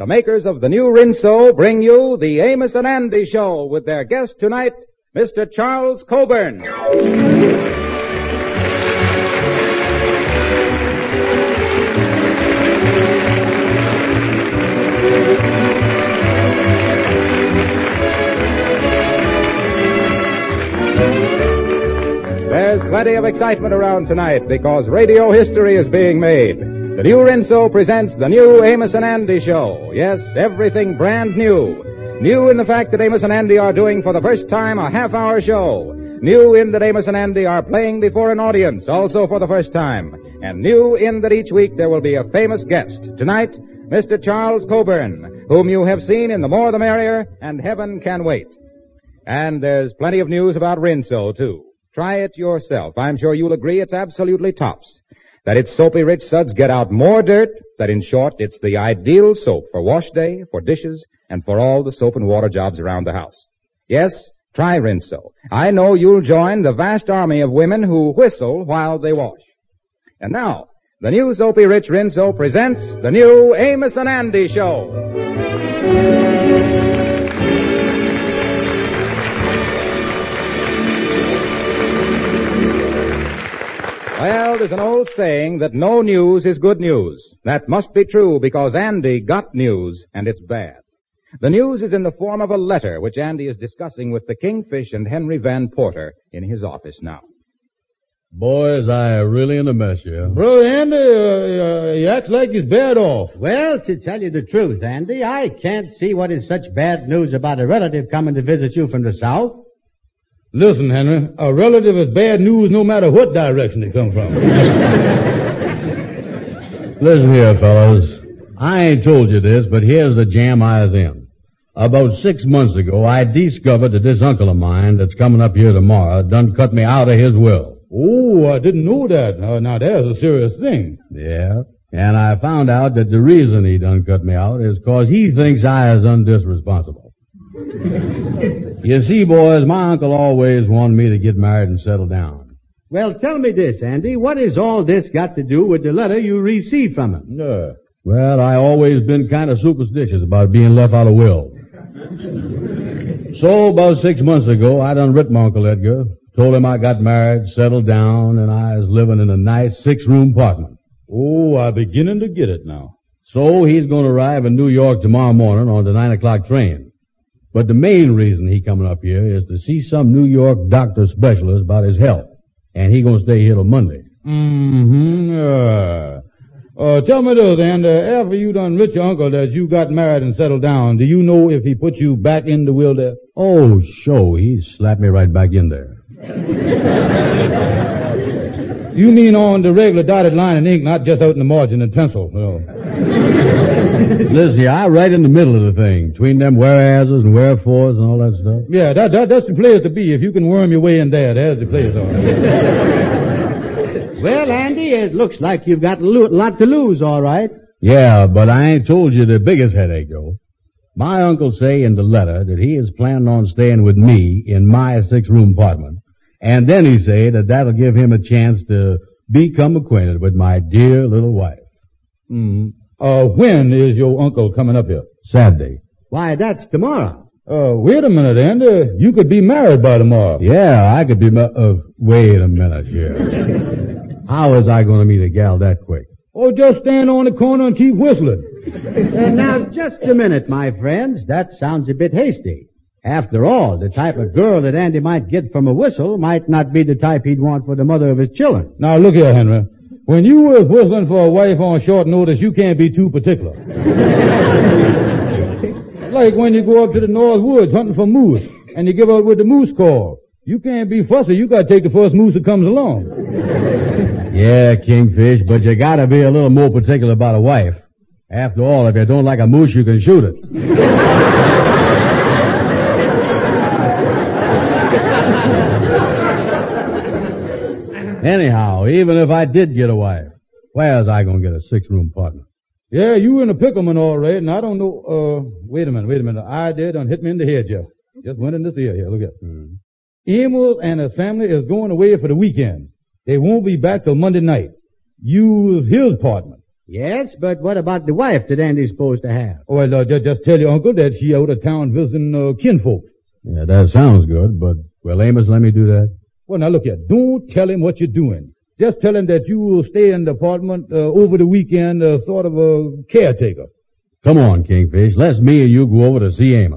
the makers of the new Rinso bring you the Amos and Andy Show with their guest tonight, Mr. Charles Coburn. There's plenty of excitement around tonight because radio history is being made. The new Rinso presents the new Amos and Andy Show. Yes, everything brand new. New in the fact that Amos and Andy are doing for the first time a half-hour show. New in that Amos and Andy are playing before an audience, also for the first time. And new in that each week there will be a famous guest. Tonight, Mr. Charles Coburn, whom you have seen in The More the Merrier and Heaven Can Wait. And there's plenty of news about Rinso, too. Try it yourself. I'm sure you'll agree it's absolutely tops. That its soapy rich suds get out more dirt, that in short, it's the ideal soap for wash day, for dishes, and for all the soap and water jobs around the house. Yes, try Rinso. I know you'll join the vast army of women who whistle while they wash. And now, the new soapy rich Rinso presents the new Amos and Andy Show. Well, there's an old saying that no news is good news. That must be true because Andy got news, and it's bad. The news is in the form of a letter which Andy is discussing with the Kingfish and Henry Van Porter in his office now. Boys, I really in a mess here. Brother Andy, he acts like he's bad off. Well, to tell you the truth, Andy, I can't see what is such bad news about a relative coming to visit you from the South. Listen, Henry, a relative is bad news no matter what direction they come from. Listen here, fellas. I ain't told you this, but here's the jam I was in. About 6 months ago, I discovered that this uncle of mine that's coming up here tomorrow done cut me out of his will. Oh, I didn't know that. Now, there's a serious thing. Yeah, and I found out that the reason he done cut me out is 'cause he thinks I is undisresponsible. You see, boys, my uncle always wanted me to get married and settle down. Well, tell me this, Andy. What has all this got to do with the letter you received from him? Well, I always been kind of superstitious about being left out of will. So, about 6 months ago, I done writ my Uncle Edgar, told him I got married, settled down, and I was living in a nice 6-room apartment. Oh, I'm beginning to get it now. So, he's going to arrive in New York tomorrow morning on the 9 o'clock train. But the main reason he coming up here is to see some New York doctor specialist about his health. And he gonna stay here till Monday. Tell me this, and after you done writ your uncle that you got married and settled down, do you know if he put you back in the will there? Oh, sure. He slapped me right back in there. You mean on the regular dotted line in ink, not just out in the margin in pencil? Listen, I right in the middle of the thing, between them whereases and wherefores and all that stuff. Yeah, that's the place to be. If you can worm your way in there, there's the place. Well, Andy, it looks like you've got a lot to lose, all right. Yeah, but I ain't told you the biggest headache, though. My uncle say in the letter that he is planning on staying with me in my 6-room apartment. And then he say that that'll give him a chance to become acquainted with my dear little wife. When is your uncle coming up here? Saturday. Why, that's tomorrow. Wait a minute, Andy. You could be married by tomorrow. Yeah, I could be wait a minute here. How is I going to meet a gal that quick? Oh, just stand on the corner and keep whistling. Now, just a minute, my friends. That sounds a bit hasty. After all, the type of girl that Andy might get from a whistle might not be the type he'd want for the mother of his children. Now, look here, Henry. When you was whistling for a wife on short notice, you can't be too particular. Like when you go up to the North Woods hunting for moose, and you give out with the moose call. You can't be fussy. You gotta take the first moose that comes along. Yeah, Kingfish, but you gotta be a little more particular about a wife. After all, if you don't like a moose, you can shoot it. Anyhow, even if I did get a wife, where's I gonna get a 6-room apartment? Yeah, you in a pickleman all right, and I don't know, wait a minute. The idea done hit me in the head, Jeff. Just went in this ear here, look at it. Amos and his family is going away for the weekend. They won't be back till Monday night. Use his apartment. Yes, but what about the wife that Andy's supposed to have? Well, just tell your uncle that she out of town visiting kinfolk. Yeah, that sounds good, but, well, Amos, let me do that. Well, now look here. Don't tell him what you're doing. Just tell him that you will stay in the apartment over the weekend, sort of a caretaker. Come on, Kingfish. Let's me and you go over to see Amos.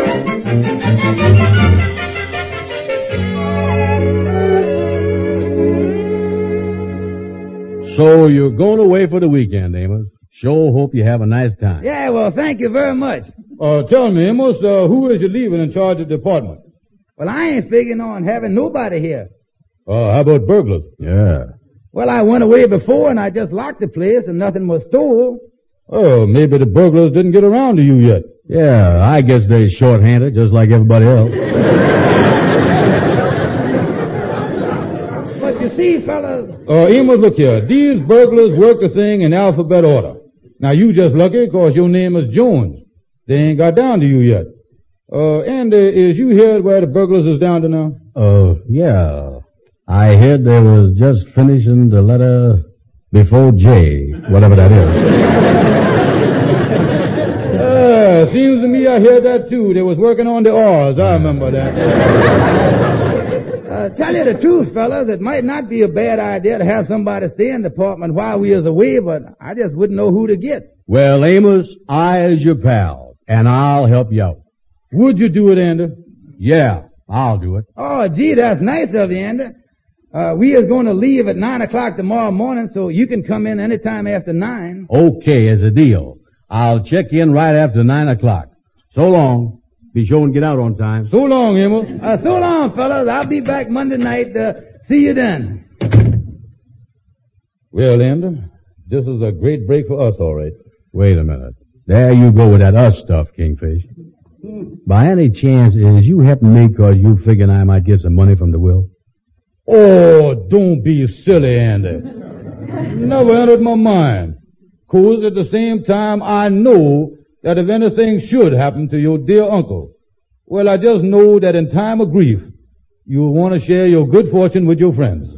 So you're going away for the weekend, Amos. Sure hope you have a nice time. Yeah, well, thank you very much. Tell me, Amos, who is you leaving in charge of the apartment? Well, I ain't figuring on having nobody here. How about burglars? Yeah. Well, I went away before and I just locked the place and nothing was stole. Oh, maybe the burglars didn't get around to you yet. Yeah, I guess they're short-handed just like everybody else. But you see, fellas... Amos, look here. These burglars work the thing in alphabet order. Now, you just lucky because your name is Jones. They ain't got down to you yet. And is you here where the burglars is down to now? Yeah. I heard they was just finishing the letter before J, whatever that is. Seems to me I heard that too. They was working on the R's. I remember that. Tell you the truth, fellas, it might not be a bad idea to have somebody stay in the apartment while we is away, but I just wouldn't know who to get. Well, Amos, I is your pal, and I'll help you out. Would you do it, Andy? Yeah, I'll do it. Oh, gee, that's nice of you, Andy. We is going to leave at 9 o'clock tomorrow morning, so you can come in any time after 9. Okay, as a deal. I'll check in right after 9 o'clock. So long. Be sure and get out on time. So long, Amos. So long, fellas. I'll be back Monday night. See you then. Well, Andy, this is a great break for us, all right. Wait a minute. There you go with that us stuff, Kingfish. By any chance, is you helping me because you figuring I might get some money from the will? Oh, don't be silly, Andy. Never entered my mind. 'Cause at the same time, I know that if anything should happen to your dear uncle, well, I just know that in time of grief, you'll want to share your good fortune with your friends.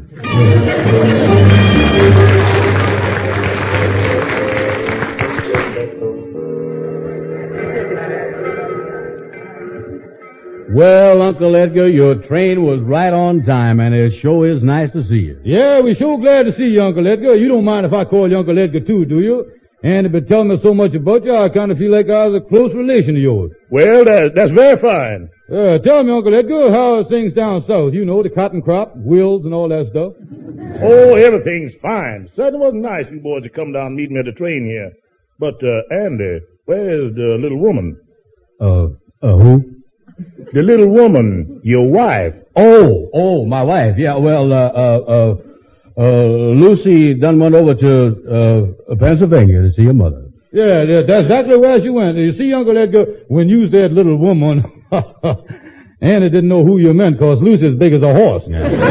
Well, Uncle Edgar, your train was right on time, and it sure is nice to see you. Yeah, we're sure glad to see you, Uncle Edgar. You don't mind if I call you Uncle Edgar too, do you? And you've been telling me so much about you, I kind of feel like I was a close relation of yours. Well, that's very fine. Tell me, Uncle Edgar, how are things down south? You know, the cotton crop, wills, and all that stuff. Oh, everything's fine. Certainly wasn't nice you boys to come down and meet me at the train here. But, Andy, where's the little woman? Who? The little woman, your wife. Oh, my wife. Yeah, well, Lucy done went over to, Pennsylvania to see her mother. Yeah, that's exactly where she went. You see, Uncle Edgar, when you said little woman, Annie didn't know who you meant, 'cause Lucy's big as a horse.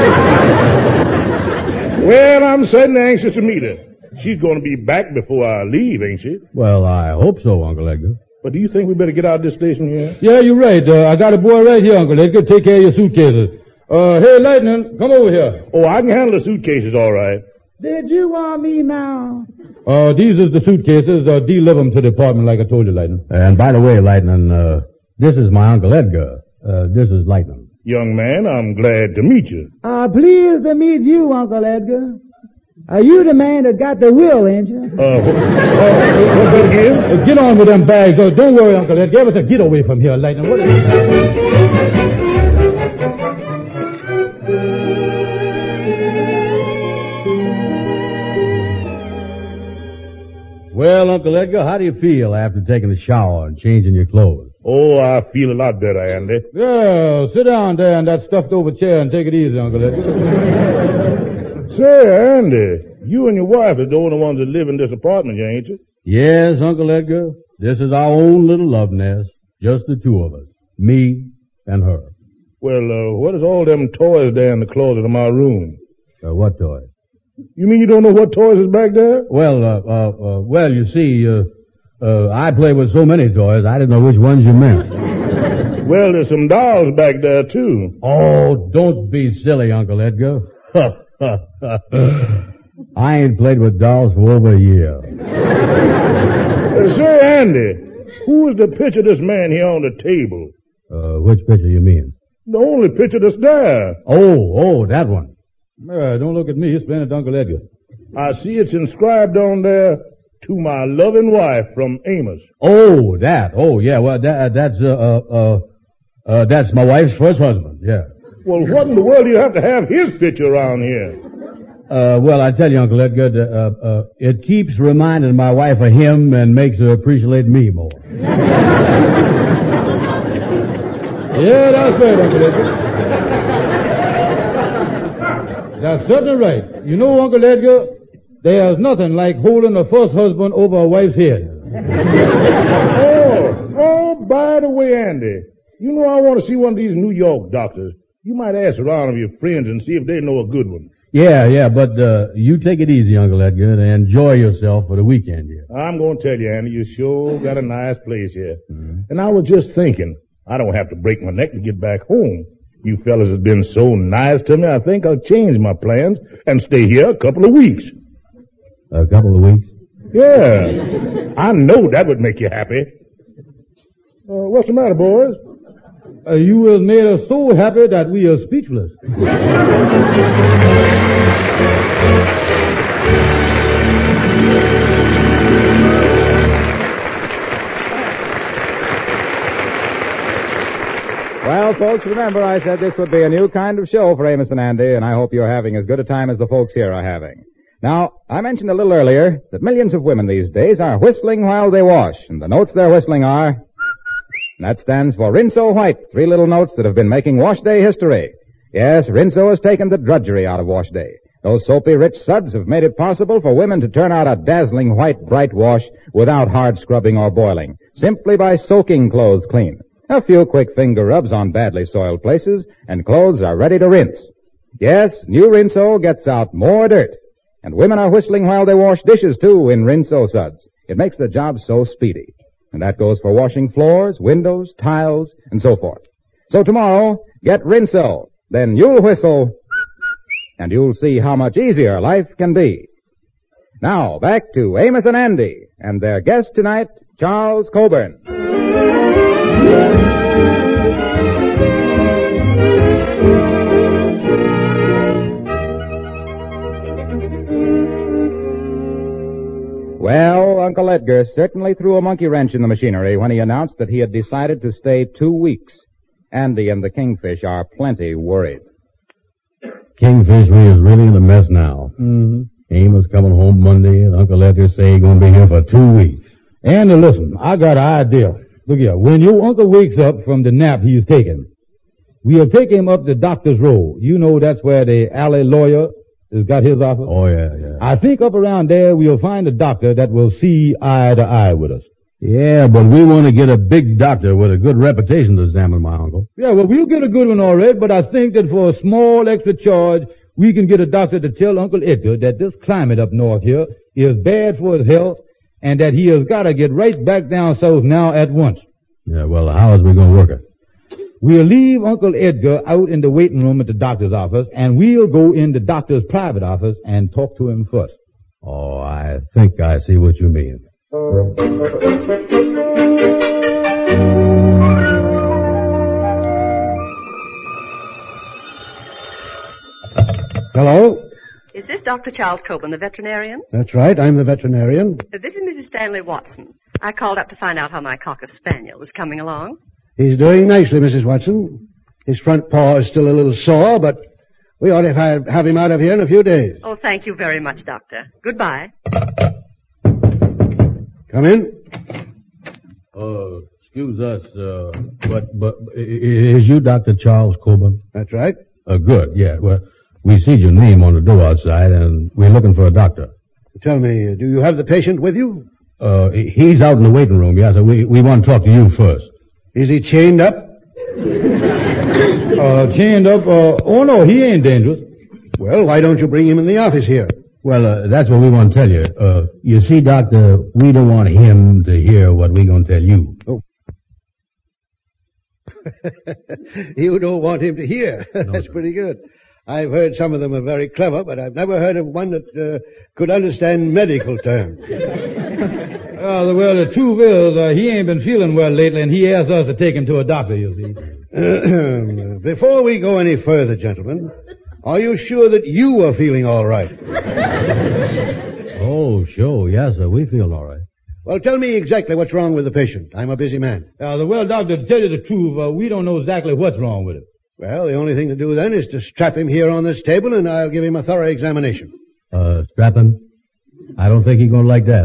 Well, I'm certainly anxious to meet her. She's going to be back before I leave, ain't she? Well, I hope so, Uncle Edgar. But do you think we better get out of this station here? Yeah, you're right. I got a boy right here, Uncle Edgar. Take care of your suitcases. Hey, Lightning, come over here. Oh, I can handle the suitcases all right. Did you want me now? These is the suitcases. Deliver them to the apartment like I told you, Lightning. And by the way, Lightning, this is my Uncle Edgar. This is Lightning. Young man, I'm glad to meet you. Pleased to meet you, Uncle Edgar. Are you the man that got the will, ain't you? What's that again? Get on with them bags. Don't worry, Uncle Edgar. Everything. Get away from here, Lightning. What Well, Uncle Edgar, how do you feel after taking a shower and changing your clothes? Oh, I feel a lot better, Andy. Yeah, sit down there in that stuffed over chair and take it easy, Uncle Edgar. Say, Andy, you and your wife are the only ones that live in this apartment, ain't you? Yes, Uncle Edgar. This is our own little love nest. Just the two of us. Me and her. Well, what is all them toys there in the closet of my room? What toys? You mean you don't know what toys is back there? Well, you see, I play with so many toys, I didn't know which ones you meant. Well, there's some dolls back there, too. Oh, don't be silly, Uncle Edgar. I ain't played with dolls for over a year. Say, Andy, who is the picture of this man here on the table? Which picture you mean? The only picture that's there. Oh, that one. Don't look at me. It's playing at Uncle Edgar. I see it's inscribed on there, to my loving wife from Amos. Oh, that. Oh, yeah. Well, that's my wife's first husband. Yeah. Well, what in the world do you have to have his picture around here? Well, I tell you, Uncle Edgar, it keeps reminding my wife of him and makes her appreciate me more. Yeah, that's right, Uncle Edgar. That's certainly right. You know, Uncle Edgar, there's nothing like holding a first husband over a wife's head. By the way, Andy, you know I want to see one of these New York doctors. You might ask around of your friends and see if they know a good one. Yeah, but you take it easy, Uncle Edgar, and enjoy yourself for the weekend here. I'm going to tell you, Andy, you sure got a nice place here. Mm-hmm. And I was just thinking, I don't have to break my neck to get back home. You fellas have been so nice to me, I think I'll change my plans and stay here a couple of weeks. A couple of weeks? Yeah. I know that would make you happy. What's the matter, boys? You have made us so happy that we are speechless. Well, folks, remember I said this would be a new kind of show for Amos and Andy, and I hope you're having as good a time as the folks here are having. Now, I mentioned a little earlier that millions of women these days are whistling while they wash, and the notes they're whistling are... That stands for Rinso White, 3 little notes that have been making wash day history. Yes, Rinso has taken the drudgery out of wash day. Those soapy, rich suds have made it possible for women to turn out a dazzling white, bright wash without hard scrubbing or boiling, simply by soaking clothes clean. A few quick finger rubs on badly soiled places, and clothes are ready to rinse. Yes, new Rinso gets out more dirt. And women are whistling while they wash dishes, too, in Rinso suds. It makes the job so speedy. And that goes for washing floors, windows, tiles, and so forth. So tomorrow, get Rinso. Then you'll whistle, and you'll see how much easier life can be. Now, back to Amos and Andy, and their guest tonight, Charles Coburn. Well, Uncle Edgar certainly threw a monkey wrench in the machinery when he announced that he had decided to stay 2 weeks. Andy and the Kingfish are plenty worried. Kingfish is really in a mess now. Mm-hmm. Amos coming home Monday, and Uncle Edgar say he's going to be here for 2 weeks. Andy, listen, I got an idea. Look here, when your uncle wakes up from the nap he's taking, we'll take him up the doctor's row. You know that's where the alley lawyer has got his office. Oh, yeah. I think up around there we'll find a doctor that will see eye to eye with us. Yeah, but we want to get a big doctor with a good reputation to examine my uncle. Yeah, well, we'll get a good one all right, but I think that for a small extra charge, we can get a doctor to tell Uncle Edgar that this climate up north here is bad for his health and that he has got to get right back down south now at once. Yeah, well, how is we going to work it? We'll leave Uncle Edgar out in the waiting room at the doctor's office, and we'll go in the doctor's private office and talk to him first. Oh, I think I see what you mean. Hello? Is this Dr. Charles Coburn, the veterinarian? That's right, I'm the veterinarian. This is Mrs. Stanley Watson. I called up to find out how my Cocker Spaniel was coming along. He's doing nicely, Mrs. Watson. His front paw is still a little sore, but we ought to have him out of here in a few days. Oh, thank you very much, Doctor. Goodbye. Come in. Excuse us, but is you Dr. Charles Coburn? That's right. Good, yeah. Well, we see your name on the door outside, and we're looking for a doctor. Tell me, do you have the patient with you? He's out in the waiting room, yeah, so we want to talk to you first. Is he chained up? Chained up? Oh, no, he ain't dangerous. Well, why don't you bring him in the office here? Well, that's what we want to tell you. You see, Doctor, we don't want him to hear what we're going to tell you. Oh. You don't want him to hear. That's pretty good. I've heard some of them are very clever, but I've never heard of one that could understand medical terms. Well, the truth is, he ain't been feeling well lately, and he asked us to take him to a doctor, you see. Before we go any further, gentlemen, are you sure that you are feeling all right? Oh, sure. Yes, sir. We feel all right. Well, tell me exactly what's wrong with the patient. I'm a busy man. Well, doctor, to tell you the truth, we don't know exactly what's wrong with him. Well, the only thing to do then is to strap him here on this table, and I'll give him a thorough examination. Strap him? I don't think he's going to like that.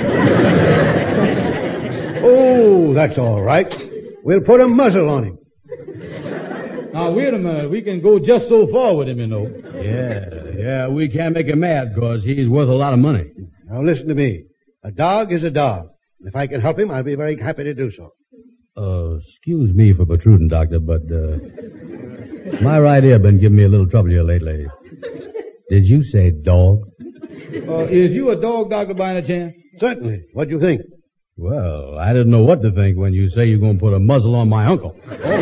Oh, that's all right. We'll put a muzzle on him. Now, wait a minute. We can go just so far with him, you know. Yeah, we can't make him mad because he's worth a lot of money. Now, listen to me. A dog is a dog. If I can help him, I'll be very happy to do so. Excuse me for protruding, Doctor, but, my right ear been giving me a little trouble here lately. Did you say dog? Is you a dog doctor by any chance? Certainly. What do you think? Well, I didn't know what to think when you say you're going to put a muzzle on my uncle.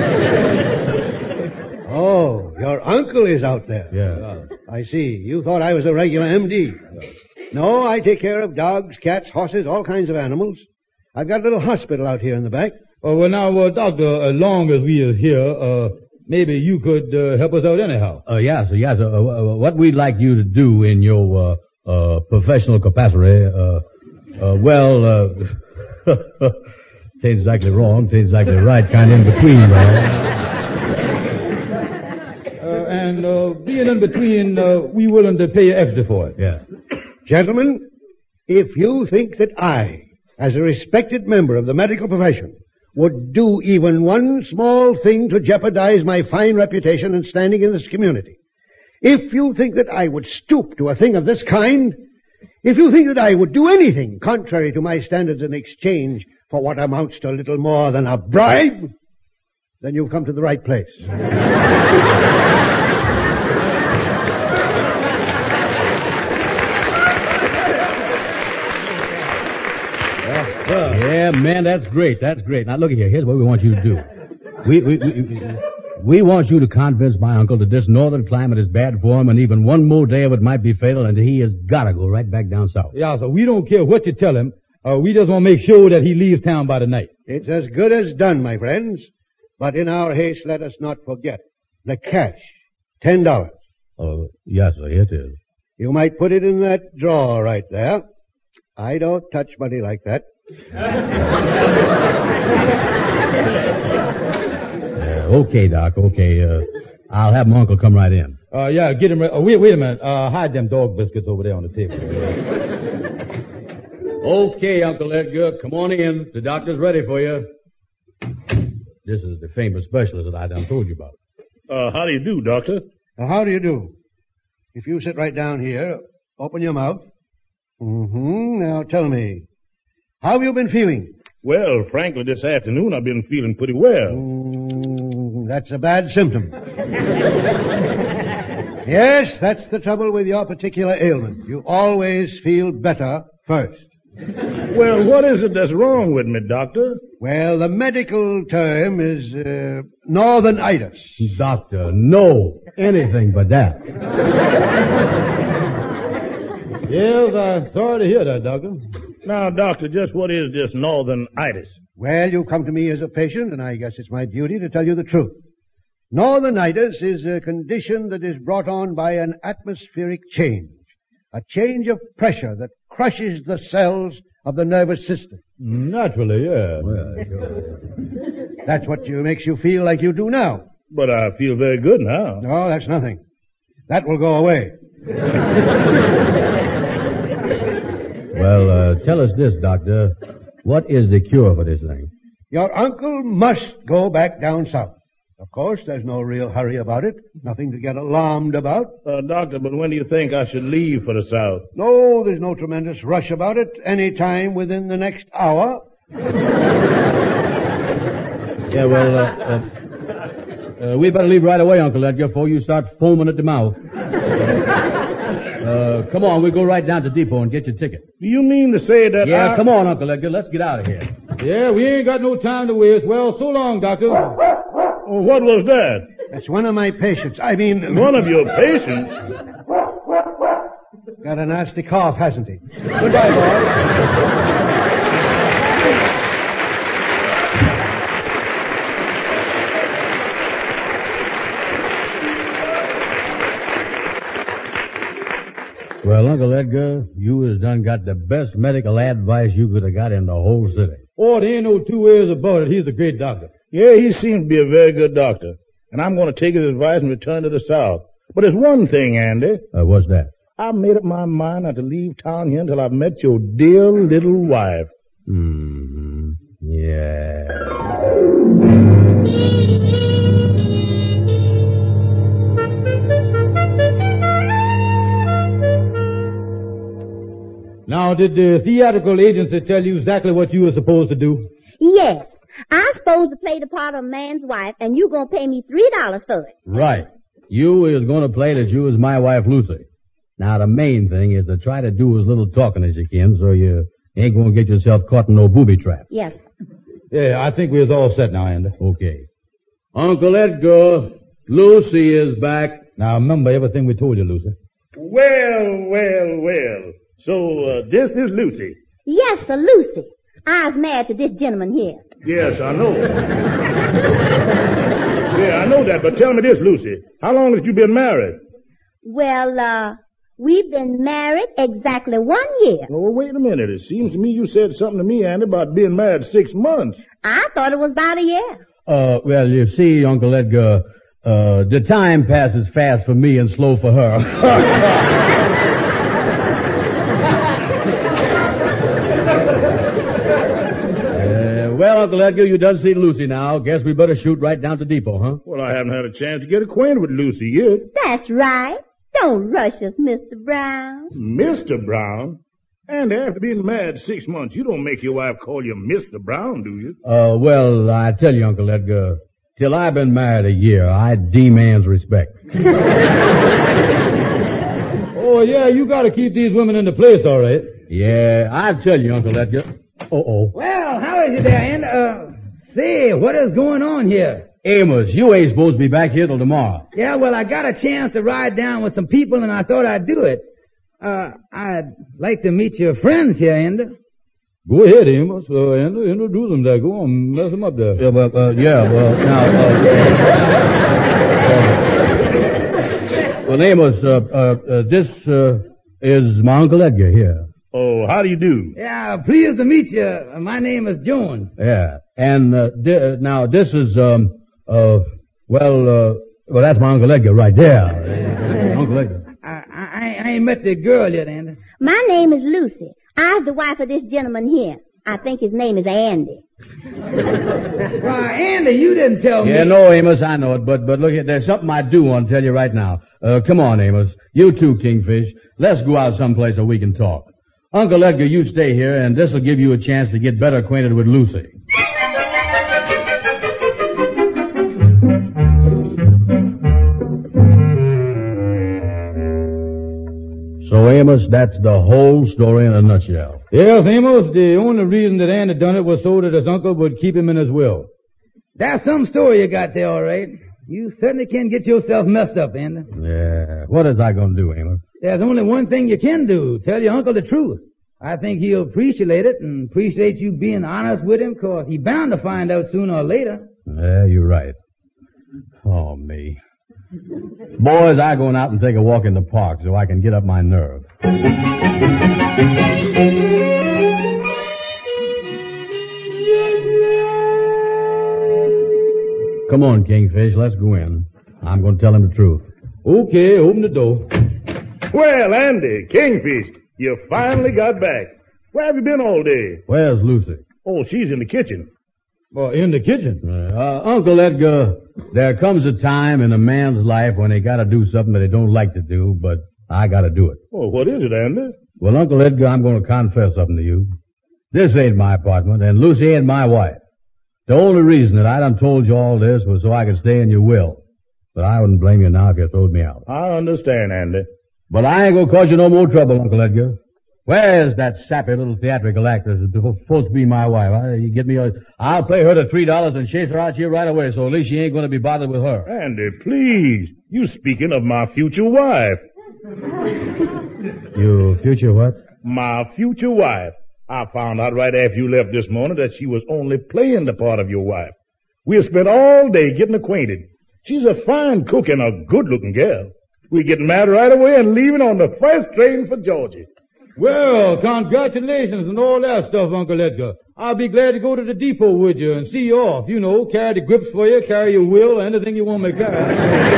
Oh, your uncle is out there. Yeah. I see. You thought I was a regular MD. No, I take care of dogs, cats, horses, all kinds of animals. I've got a little hospital out here in the back. Now, doctor, as long as we is here, maybe you could help us out anyhow. Yes. What we'd like you to do in your professional capacity, tain't exactly wrong, tain't exactly right, kind of in between there. And being in between, we willing to pay you extra for it. Yeah. Gentlemen, if you think that I, as a respected member of the medical profession, would do even one small thing to jeopardize my fine reputation and standing in this community, if you think that I would stoop to a thing of this kind, if you think that I would do anything contrary to my standards in exchange for what amounts to little more than a bribe, then you've come to the right place. Yeah, man, that's great. That's great. Now, look here. Here's what we want you to do. We want you to convince my uncle that this northern climate is bad for him, and even one more day of it might be fatal, and he has got to go right back down south. Yeah, so we don't care what you tell him. We just want to make sure that he leaves town by the night. It's as good as done, my friends. But in our haste, let us not forget the cash. $10. Yes, sir, it is. You might put it in that drawer right there. I don't touch money like that. Okay, Doc, okay. I'll have my uncle come right in. Yeah, get him. Wait a minute. Hide them dog biscuits over there on the table. Okay, Uncle Edgar, come on in. The doctor's ready for you. This is the famous specialist that I done told you about. How do you do, Doctor? How do you do? If you sit right down here, open your mouth. Now tell me, how have you been feeling? Well, frankly, this afternoon I've been feeling pretty well. That's a bad symptom. Yes, that's the trouble with your particular ailment. You always feel better first. Well, what is it that's wrong with me, Doctor? Well, the medical term is northern-itis. Doctor, no. Anything but that. Yes, I'm sorry to hear that, Doctor. Now, Doctor, just what is this northern-itis? Well, you come to me as a patient, and I guess it's my duty to tell you the truth. Northern-itis is a condition that is brought on by an atmospheric change. A change of pressure that crushes the cells of the nervous system. Naturally, yeah. That's what makes you feel like you do now. But I feel very good now. No, that's nothing. That will go away. Well, tell us this, Doctor. What is the cure for this thing? Your uncle must go back down south. Of course, there's no real hurry about it. Nothing to get alarmed about. Doctor, but when do you think I should leave for the south? No, there's no tremendous rush about it. Any time within the next hour. Yeah, well, we better leave right away, Uncle Edgar, before you start foaming at the mouth. Come on, we'll go right down to depot and get your ticket. Do you mean to say that Yeah, come on, Uncle Edgar, let's get out of here. Yeah, we ain't got no time to waste. Well, so long, Doctor. Oh, what was that? That's one of my patients. I mean... One of your patients? Got a nasty cough, hasn't he? Goodbye, boy. Well, Uncle Edgar, you has done got the best medical advice you could have got in the whole city. Oh, there ain't no two ways about it. He's a great doctor. Yeah, he seems to be a very good doctor. And I'm going to take his advice and return to the South. But there's one thing, Andy. What's that? I've made up my mind not to leave town here until I've met your dear little wife. Mm-hmm. Yeah. Now, did the theatrical agency tell you exactly what you were supposed to do? Yes. I'm supposed to play the part of a man's wife, and you gonna pay me $3 for it. Right. You is going to play that you is my wife, Lucy. Now, the main thing is to try to do as little talking as you can so you ain't going to get yourself caught in no booby trap. Yes. Yeah, I think we're all set now, Andy. Okay. Uncle Edgar, Lucy is back. Now, remember everything we told you, Lucy. Well. So, this is Lucy. Yes, sir, Lucy. I was married to this gentleman here. Yes, I know. Yeah, I know that, but tell me this, Lucy. How long have you been married? Well, we've been married exactly 1 year. Oh, wait a minute. It seems to me you said something to me, Andy, about being married 6 months. I thought it was about a year. Well, you see, Uncle Edgar, the time passes fast for me and slow for her. Well, Uncle Edgar, you done seen Lucy now. Guess we better shoot right down to Depot, huh? Well, I haven't had a chance to get acquainted with Lucy yet. That's right. Don't rush us, Mr. Brown. Mr. Brown? And after being married 6 months, you don't make your wife call you Mr. Brown, do you? Well, I tell you, Uncle Edgar, till I've been married a year, I demands respect. Oh, yeah, you gotta keep these women in the place, all right. Yeah, I tell you, Uncle Edgar. Uh-oh. Well, how is it there, Andy? Say, what is going on here? Amos, you ain't supposed to be back here till tomorrow. Yeah, well, I got a chance to ride down with some people, and I thought I'd do it. I'd like to meet your friends here, Andy. Go ahead, Amos. Andy, introduce them there. Go on, mess them up there. Yeah, well, Amos, this is my Uncle Edgar here. Oh, how do you do? Yeah, pleased to meet you. My name is Jones. Yeah, and now this is well, that's my Uncle Edgar right there. Uncle Edgar. I ain't met the girl yet, Andy. My name is Lucy. I was the wife of this gentleman here. I think his name is Andy. Why, Andy, you didn't tell me. Yeah, no, Amos, I know it, but look here, there's something I do want to tell you right now. Come on, Amos. You too, Kingfish. Let's go out someplace where we can talk. Uncle Edgar, you stay here, and this will give you a chance to get better acquainted with Lucy. So, Amos, that's the whole story in a nutshell. Yes, Amos, the only reason that Andy done it was so that his uncle would keep him in his will. That's some story you got there, all right. You certainly can get yourself messed up, Andy. Yeah. What is I gonna do, Amos? There's only one thing you can do. Tell your uncle the truth. I think he'll appreciate it and appreciate you being honest with him, 'cause he's bound to find out sooner or later. Yeah, you're right. Oh, me. Boys, I'm going out and take a walk in the park so I can get up my nerve. Come on, Kingfish, let's go in. I'm going to tell him the truth. Okay, open the door. Well, Andy, Kingfish, you finally got back. Where have you been all day? Where's Lucy? Oh, she's in the kitchen. Well, in the kitchen. Uncle Edgar, there comes a time in a man's life when he got to do something that he don't like to do, but I got to do it. Oh, what is it, Andy? Well, Uncle Edgar, I'm going to confess something to you. This ain't my apartment, and Lucy ain't my wife. The only reason that I done told you all this was so I could stay in your will. But I wouldn't blame you now if you throwed me out. I understand, Andy. But I ain't gonna cause you no more trouble, Uncle Edgar. Where's that sappy little theatrical actress who's supposed to be my wife? You get me? I'll pay her the $3 and chase her out here right away, so at least she ain't going to be bothered with her. Andy, please. You speaking of my future wife. Your future what? My future wife. I found out right after you left this morning that she was only playing the part of your wife. We have spent all day getting acquainted. She's a fine cook and a good-looking girl. We're getting married right away and leaving on the first train for Georgia. Well, congratulations and all that stuff, Uncle Edgar. I'll be glad to go to the depot with you and see you off. You know, carry the grips for you, carry your wheel, anything you want me to carry.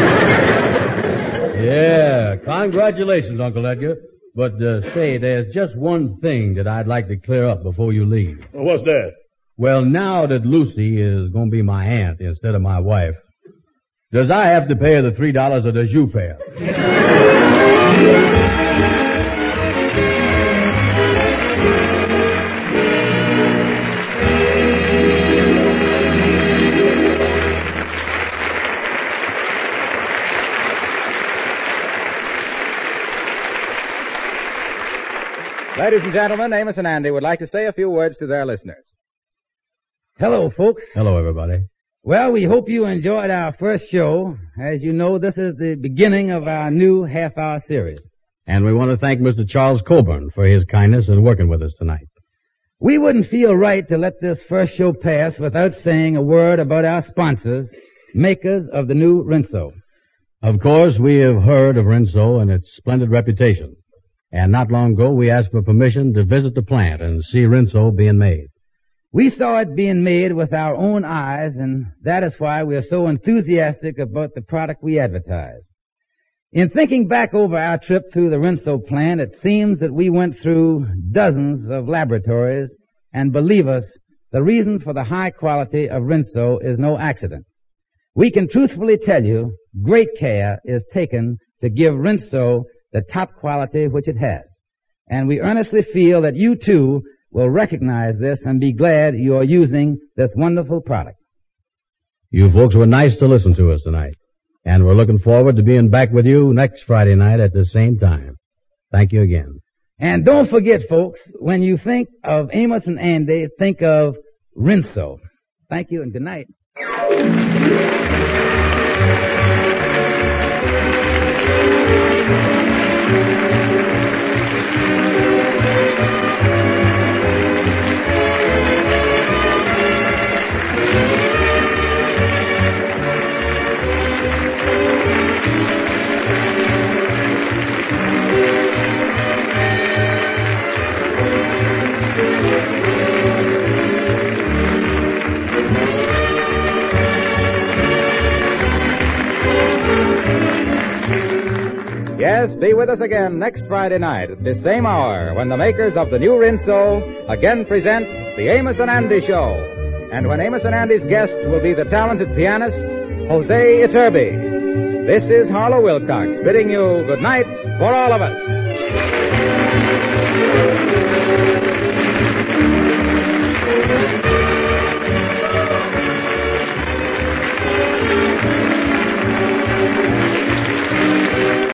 Yeah, congratulations, Uncle Edgar. But, say, there's just one thing that I'd like to clear up before you leave. What's that? Well, now that Lucy is going to be my aunt instead of my wife, does I have to pay her the $3 or does you pay her? Ladies and gentlemen, Amos and Andy would like to say a few words to their listeners. Hello, folks. Hello, everybody. Well, we hope you enjoyed our first show. As you know, this is the beginning of our new half-hour series. And we want to thank Mr. Charles Coburn for his kindness in working with us tonight. We wouldn't feel right to let this first show pass without saying a word about our sponsors, makers of the new Rinso. Of course, we have heard of Rinso and its splendid reputation. And not long ago, we asked for permission to visit the plant and see Rinso being made. We saw it being made with our own eyes, and that is why we are so enthusiastic about the product we advertise. In thinking back over our trip through the Rinso plant, it seems that we went through dozens of laboratories, and believe us, the reason for the high quality of Rinso is no accident. We can truthfully tell you, great care is taken to give Rinso the top quality which it has. And we earnestly feel that you too will recognize this and be glad you are using this wonderful product. You folks were nice to listen to us tonight. And we're looking forward to being back with you next Friday night at the same time. Thank you again. And don't forget, folks, when you think of Amos and Andy, think of Rinso. Thank you and good night. Yes, be with us again next Friday night at this same hour when the makers of the new Rinso again present the Amos and Andy Show. And when Amos and Andy's guest will be the talented pianist, Jose Iturbi. This is Harlow Wilcox bidding you good night for all of us.